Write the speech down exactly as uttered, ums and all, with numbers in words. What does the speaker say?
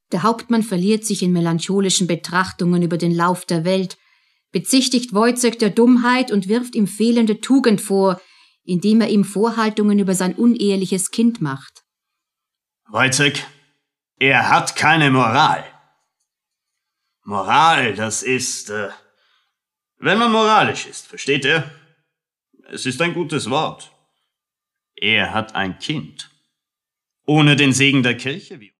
Der Hauptmann verliert sich in melancholischen Betrachtungen über den Lauf der Welt, bezichtigt Wojciech der Dummheit und wirft ihm fehlende Tugend vor, indem er ihm Vorhaltungen über sein uneheliches Kind macht. Wojciech, er hat keine Moral. Moral, das ist, äh, wenn man moralisch ist, versteht ihr? Es ist ein gutes Wort. Er hat ein Kind. Ohne den Segen der Kirche, wie